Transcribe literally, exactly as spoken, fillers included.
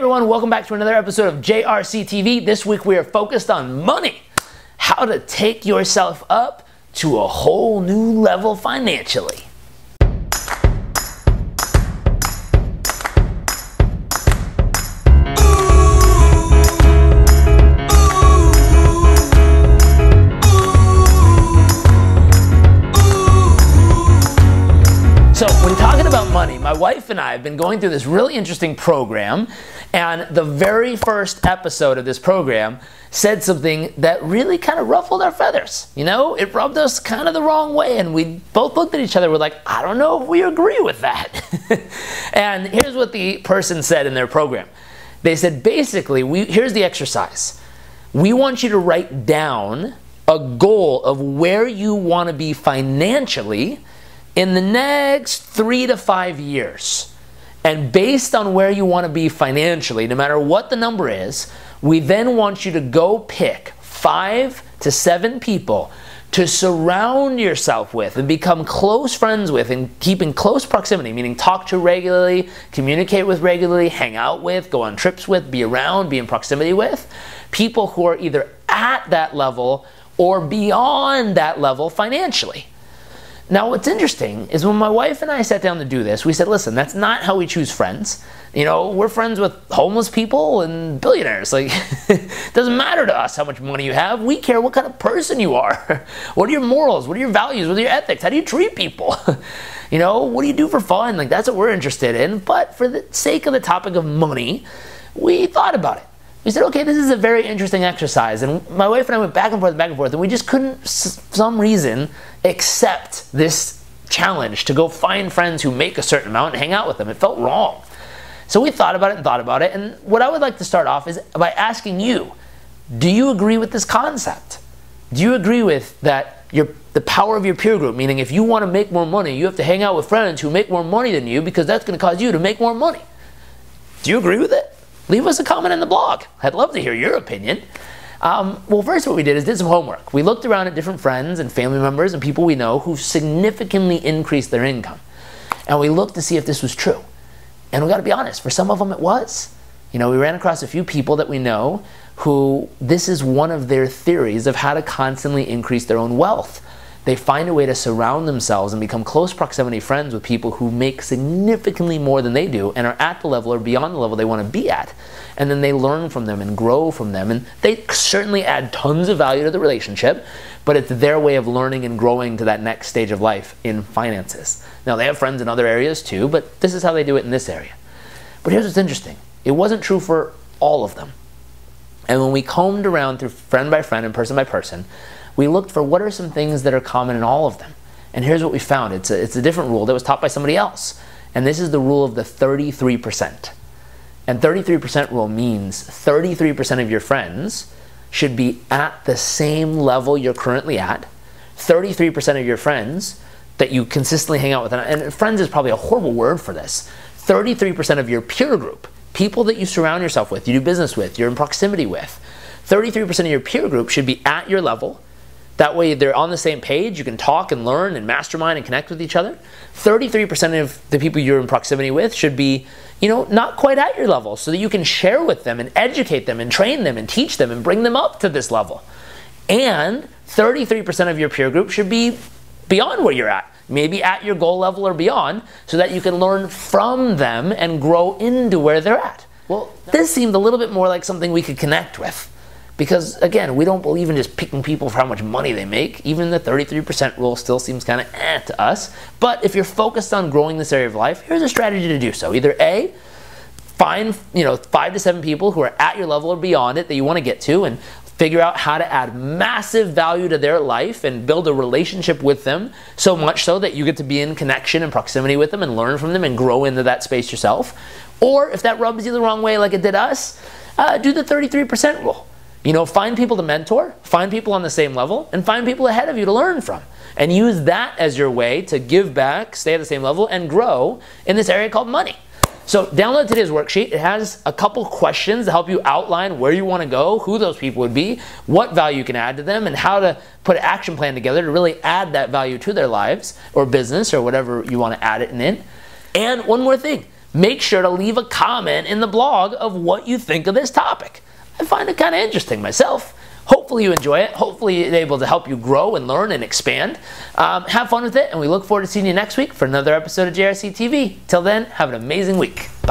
everyone, welcome back to another episode of J R C T V. This week we are focused on money. How to take yourself up to a whole new level financially. So when talking about money, my wife and I have been going through this really interesting program, and the very first episode of this program said something that really kind of ruffled our feathers. You know, it rubbed us kind of the wrong way, and we both looked at each other, we're like, I don't know if we agree with that. And here's what the person said in their program. They said, basically, we, here's the exercise. We want you to write down a goal of where you want to be financially in the next three to five years. And based on where you want to be financially, no matter what the number is, we then want you to go pick five to seven people to surround yourself with and become close friends with and keep in close proximity, meaning talk to regularly, communicate with regularly, hang out with, go on trips with, be around, be in proximity with people who are either at that level or beyond that level financially. Now, what's interesting is when my wife and I sat down to do this, we said, listen, that's not how we choose friends. You know, we're friends with homeless people and billionaires. Like, it doesn't matter to us how much money you have. We care what kind of person you are. What are your morals? What are your values? What are your ethics? How do you treat people? You know, what do you do for fun? Like, that's what we're interested in. But for the sake of the topic of money, we thought about it. We said, okay, this is a very interesting exercise. And my wife and I went back and forth, back and forth, and we just couldn't, for some reason, accept this challenge to go find friends who make a certain amount and hang out with them. It felt wrong. So we thought about it and thought about it. And what I would like to start off is by asking you, do you agree with this concept? Do you agree with that your, the power of your peer group, meaning if you want to make more money, you have to hang out with friends who make more money than you because that's going to cause you to make more money? Do you agree with it? Leave us a comment in the blog. I'd love to hear your opinion. Um, well, first what we did is did some homework. We looked around at different friends and family members and people we know who significantly increased their income. And we looked to see if this was true. And we got to be honest, for some of them it was. You know, we ran across a few people that we know who this is one of their theories of how to constantly increase their own wealth. They find a way to surround themselves and become close proximity friends with people who make significantly more than they do and are at the level or beyond the level they want to be at. And then they learn from them and grow from them. And they certainly add tons of value to the relationship, but it's their way of learning and growing to that next stage of life in finances. Now, they have friends in other areas too, but this is how they do it in this area. But here's what's interesting. It wasn't true for all of them. And when we combed around through friend by friend and person by person, we looked for what are some things that are common in all of them. And here's what we found. It's a, it's a different rule that was taught by somebody else. And this is the rule of the thirty-three percent. And thirty-three percent rule means thirty-three percent of your friends should be at the same level you're currently at. thirty-three percent of your friends that you consistently hang out with, and friends is probably a horrible word for this, thirty-three percent of your peer group, people that you surround yourself with, you do business with, you're in proximity with, thirty-three percent of your peer group should be at your level. That way they're on the same page, you can talk and learn and mastermind and connect with each other. thirty-three percent of the people you're in proximity with should be, you know, not quite at your level so that you can share with them and educate them and train them and teach them and bring them up to this level. And thirty-three percent of your peer group should be beyond where you're at, maybe at your goal level or beyond, so that you can learn from them and grow into where they're at. Well, this seemed a little bit more like something we could connect with. Because, again, we don't believe in just picking people for how much money they make. Even the thirty-three percent rule still seems kind of eh to us. But if you're focused on growing this area of life, here's a strategy to do so. Either A, find you know five to seven people who are at your level or beyond it that you want to get to and figure out how to add massive value to their life and build a relationship with them, so much so that you get to be in connection and proximity with them and learn from them and grow into that space yourself. Or if that rubs you the wrong way like it did us, uh, do the thirty-three percent rule. You know, find people to mentor, find people on the same level, and find people ahead of you to learn from. And use that as your way to give back, stay at the same level, and grow in this area called money. So download today's worksheet. It has a couple questions to help you outline where you want to go, who those people would be, what value you can add to them, and how to put an action plan together to really add that value to their lives or business or whatever you want to add it in. And one more thing. make sure to leave a comment in the blog of what you think of this topic. I find it kind of interesting myself. Hopefully you enjoy it. Hopefully it's able to help you grow and learn and expand. Um, have fun with it, and we look forward to seeing you next week for another episode of J R C T V. Till then, have an amazing week.